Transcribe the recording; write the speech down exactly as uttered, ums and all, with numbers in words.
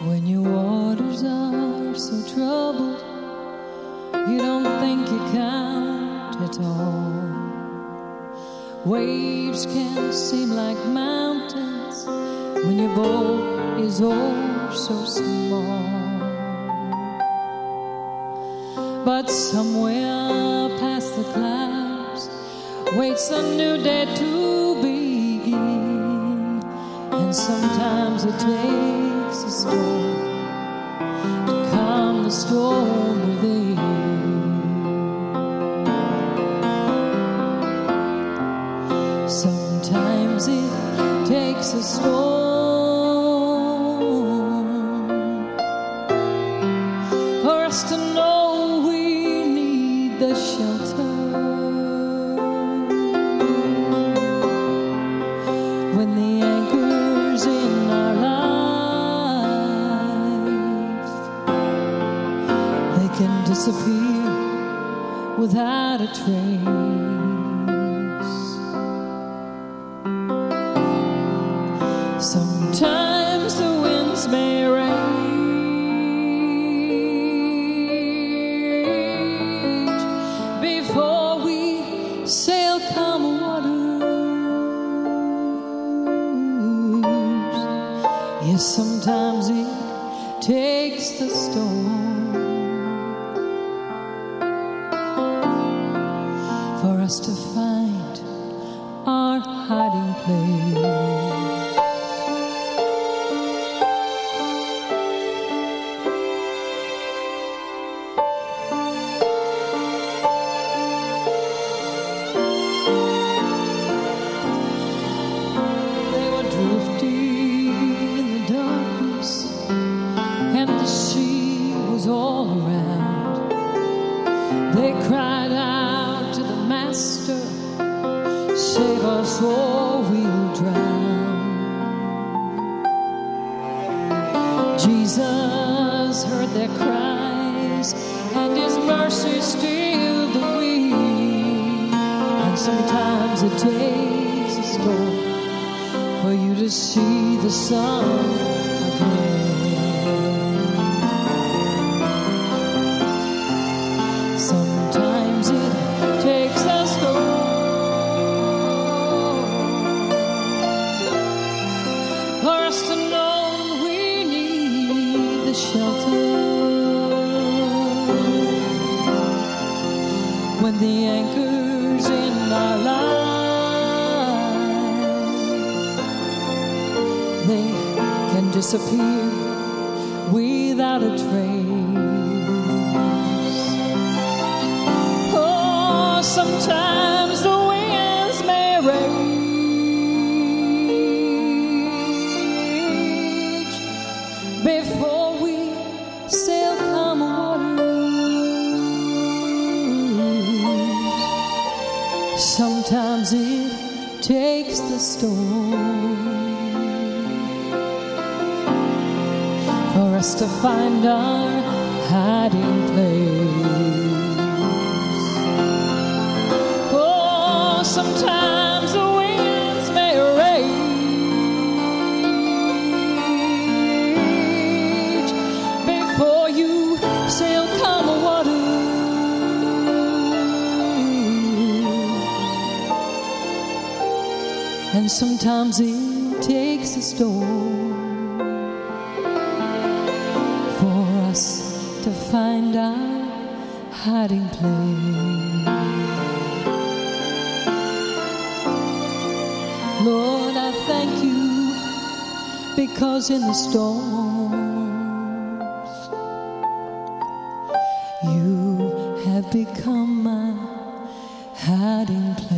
When your waters are so troubled, you don't think you count at all. Waves can seem like mountains when your boat is oh so small. But somewhere past the clouds waits a new day to begin. And sometimes it takes a storm to calm the storm within. Sometimes it takes a storm for us to know we need the shelter. When the anchor's in our life, they can disappear without a trace. Sometimes the winds may rage before we sail calm waters. Yes, sometimes it takes the storm for us to find our hiding place. They cried out to the Master, save us or we'll drown. Jesus heard their cries, and his mercy stilled the wind. And sometimes it takes a storm for you to see the sun again. Sometimes it takes a storm for us to know we need the shelter. When the anchor's in our life, they can disappear without a trace. Sometimes the winds may rage before we sail calm waters. Sometimes it takes the storm for us to find our hiding place. Sometimes the winds may rage before you sail calm waters. And sometimes it takes a storm for us to find our hiding place. Lord, I thank you, because in the storms you have become my hiding place.